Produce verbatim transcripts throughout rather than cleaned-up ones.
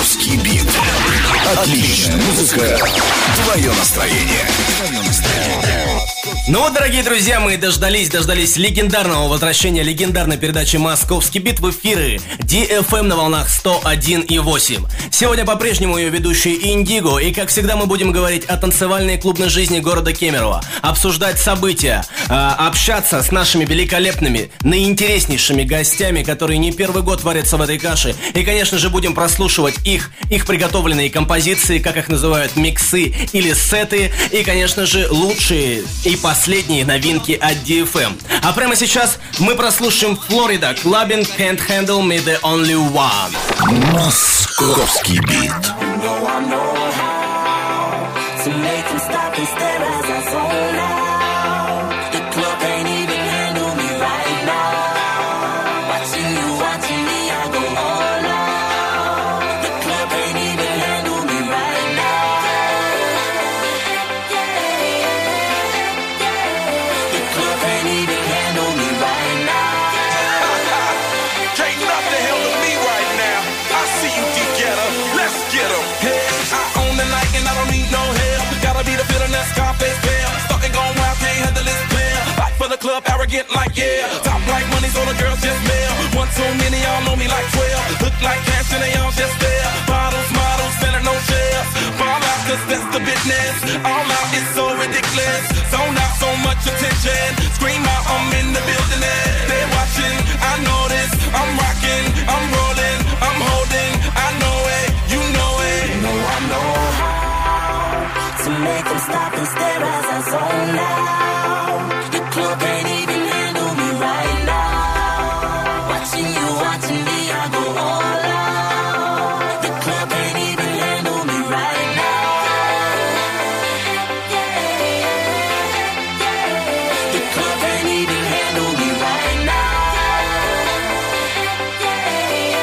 Московский бит. Отличная музыка, твое настроение. Ну вот, дорогие друзья, мы дождались, дождались легендарного возвращения легендарной передачи «Московский бит» в эфиры ди эф эм на волнах сто один и восемь. Сегодня по-прежнему ее ведущий Индиго, и как всегда мы будем говорить о танцевальной и клубной жизни города Кемерово, обсуждать события, э, общаться с нашими великолепными, наиинтереснейшими гостями, которые не первый год варятся в этой каше, и, конечно же, будем прослушивать их, их приготовленные композиции, как их называют, миксы или сеты, и, конечно же, лучшие и последние новинки от ди эф эм. А прямо сейчас мы прослушаем Florida Clubbing Can't Handle Me The Only One. Московский бит. Club arrogant like yeah, top like money so the girls just mail. One too many, y'all know me like twelve. Look like cash and they all just there. Bottles, models, selling no shares. Fall out cause that's the business. All out is so ridiculous. Zone out so much attention. Scream out, I'm in the building and they're watching. I know this, I'm rocking, I'm rolling, I'm holding. I know it, you know it. You know I know how to make them stop and stare as I zone out. Club can't even handle me right now. Watching you, watching me, I go all out. The club can't even handle me right now. Yeah, yeah. The club can't even handle me right now. Yeah,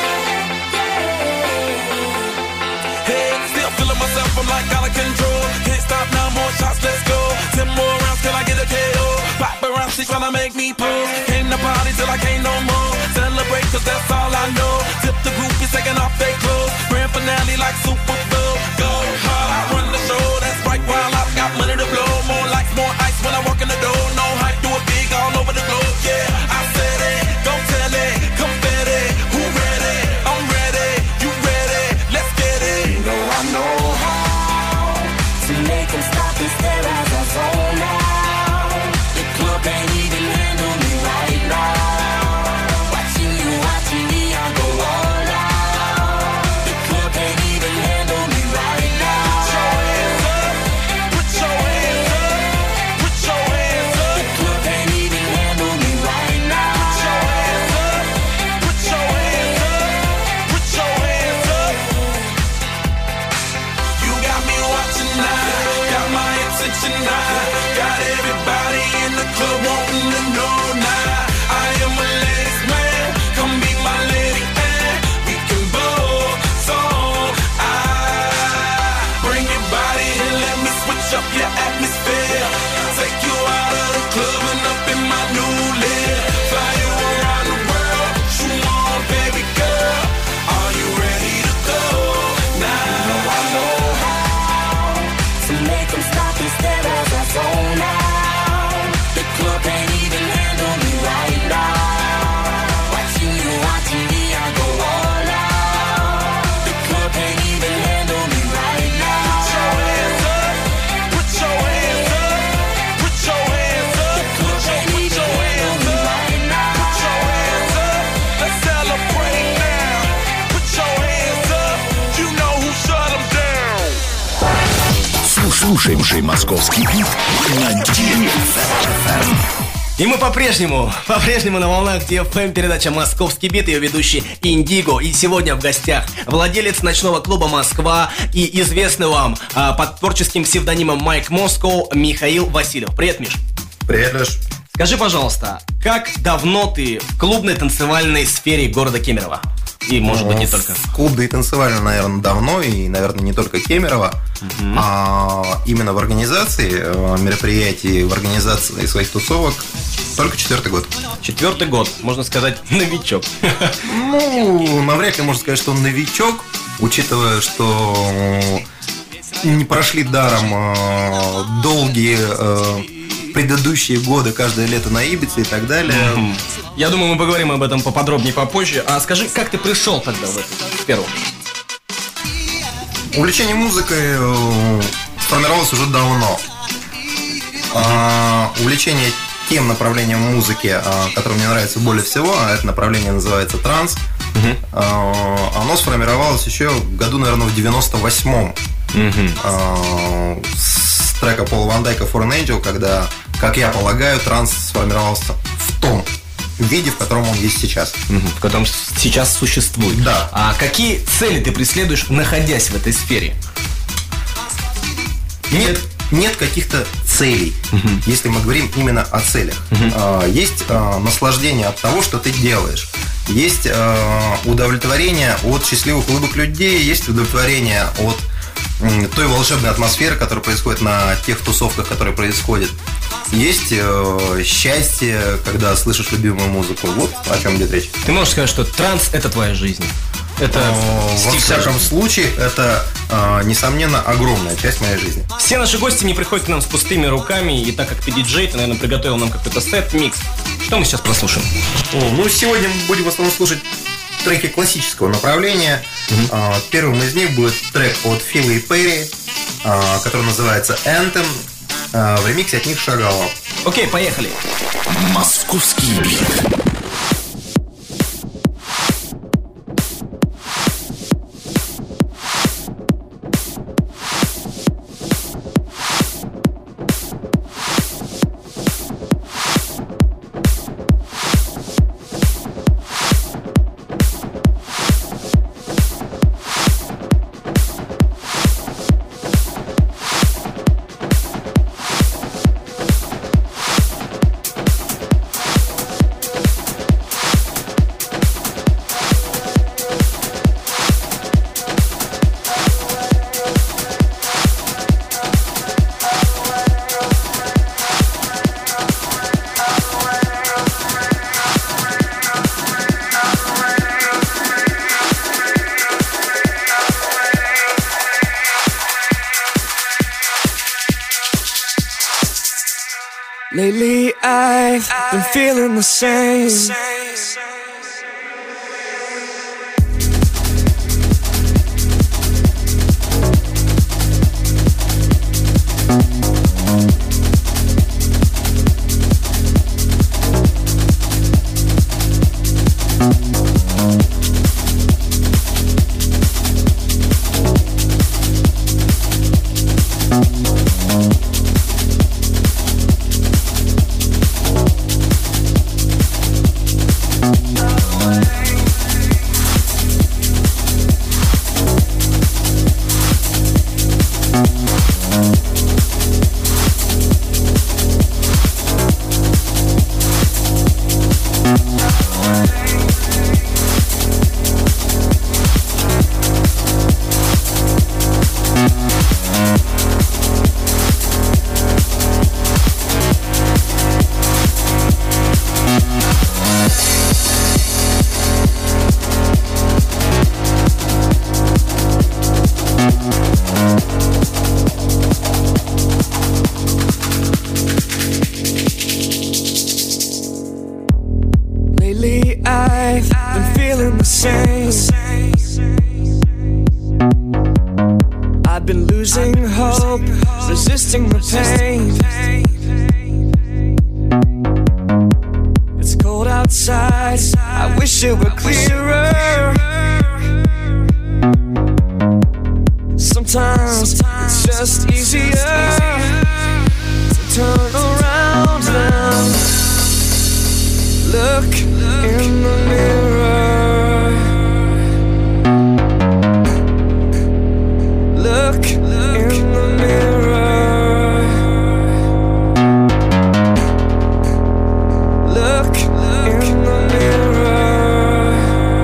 yeah. Hey, still feeling myself, I'm like out of control. Can't stop now, more shots, let's go. Ten more rounds till I get a K O. Paparazzi tryna make me pose. Came to party till I can't no more. Celebrate cause that's all I know. Tip the groupies taking off their clothes. Grand finale like Super Bowl. Go hard, I run the show. That's right, while I've got money to blow. More lights, more ice when I walk in the door. No hype, do it big all over the globe. Yeah, I said it, don't tell it. Confetti, who ready? I'm ready, you ready? Let's get it. You know I know how to make them stop and stare as I zone out. Can't even handle me right now. Watching you, watching me, I go all out. The club can't even handle me right now. Put your hands up, put your hands up, put your hands up. The club can't even handle me right now. Put your hands up, put your hands up, put your hands up. You got me watching now, got my attention now, got everybody in the club wanting to know now. I am a ladies man, come be my lady and we can both song. I bring your body and let me switch up your atmosphere. Take you out of the club and up in my new live. Fly you around the world, you on baby girl. Are you ready to go now? You know I know how to make them stop and stare as I zone out. Club can't even handle me right now. Watching you, watching me, I go all out. The club can't even handle me right now. Put your hands up, put your hands up, put your hands up. The club can't even handle me right now. Put your hands up, let's celebrate now. Put your hands up, you know who shut them down. Слушай, слушай, московский бит на ди эф эм. И мы по-прежнему, по-прежнему на волнах ди эф эм, передача «Московский бит», ее ведущий Индиго. И сегодня в гостях владелец ночного клуба «Москва» и известный вам а, под творческим псевдонимом Майк Москоу Михаил Васильев. Привет, Миш. Привет, Леш. Скажи, пожалуйста, как давно ты в клубной танцевальной сфере города Кемерово? И, может быть, не только. В клубе и танцевально, наверное, давно, и, наверное, не только Кемерово, uh-huh. а именно в организации мероприятий, в организации своих тусовок только четвертый год. Четвертый год, можно сказать, новичок. Ну, навряд ли можно сказать, что он новичок. учитывая, что не прошли даром э, долгие э, предыдущие годы, каждое лето на Ибице и так далее. Mm-hmm. Я думаю, мы поговорим об этом поподробнее попозже. А скажи, как ты пришел тогда в это, в первую? Увлечение музыкой э, сформировалось уже давно. Э, увлечение тем направлением музыки, э, которое мне нравится более всего, а это направление называется транс, uh-huh. э, оно сформировалось еще в году, наверное, в девяносто восьмом. Uh-huh. э, с трека Пола Ван Дайка Fallen Angel, когда, как я полагаю, транс сформировался в том виде, в котором он есть сейчас. Uh-huh. В котором сейчас существует. Да. А какие цели ты преследуешь, находясь в этой сфере? Нет, нет каких-то целей, uh-huh. если мы говорим именно о целях. Uh-huh. Есть наслаждение от того, что ты делаешь. Есть удовлетворение от счастливых улыбок людей, есть удовлетворение от той волшебной атмосферы, которая происходит на тех тусовках, которые происходят. Есть э, счастье, когда слышишь любимую музыку. Вот о чем идет речь. Ты можешь сказать, что транс – это твоя жизнь? Это Во всяком случае, это, э, несомненно, огромная часть моей жизни. Все наши гости не приходят к нам с пустыми руками. И так как ты диджей, ты, наверное, приготовил нам какой-то сет-микс. Что мы сейчас прослушаем? О, ну, сегодня мы будем в основном слушать треки классического направления. Mm-hmm. Первым из них будет трек от Фила и Перри, который называется Anthem. В ремиксе от них Шагала. Окей, поехали. Московский бит. Lately I've been feeling the same. Lately I've been feeling the same. I've been losing hope, resisting the pain. It's cold outside, I wish it were clearer. Sometimes it's just easier to turn around and look in the mirror. Look in the mirror. Look in the mirror.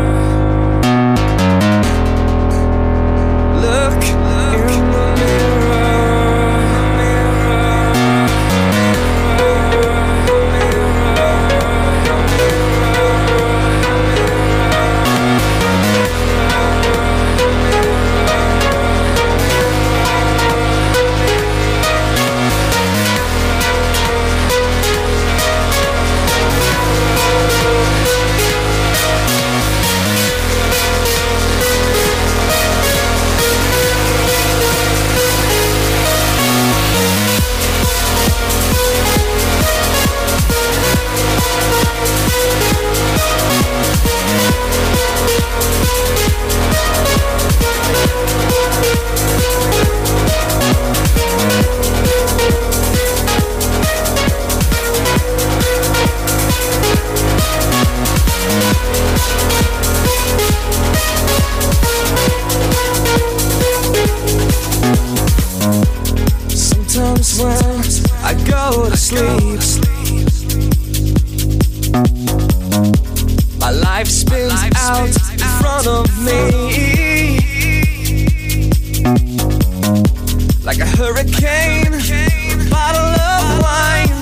out in front of me, like a hurricane, a bottle of wine.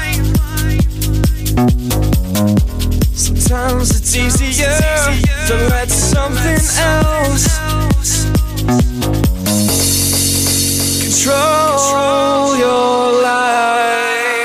Sometimes it's easier to let something else control your life.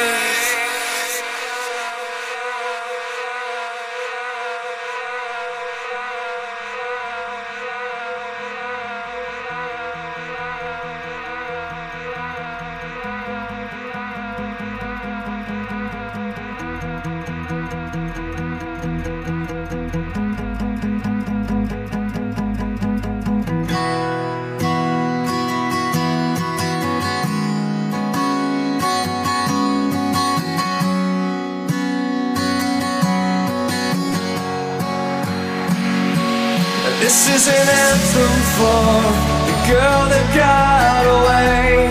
This is an anthem for the girl that got away.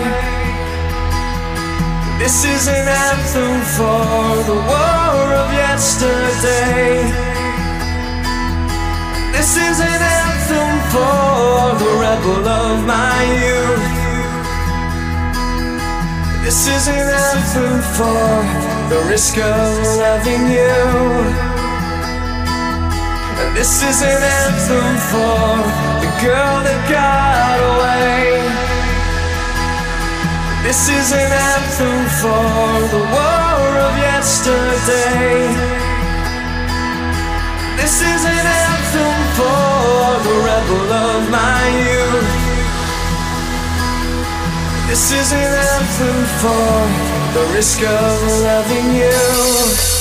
This is an anthem for the war of yesterday. This is an anthem for the rebel of my youth. This is an anthem for the risk of loving you. And this is an anthem for the girl that got away. This is an anthem for the war of yesterday. This is an anthem for the rebel of my youth. This is an anthem for the risk of loving you.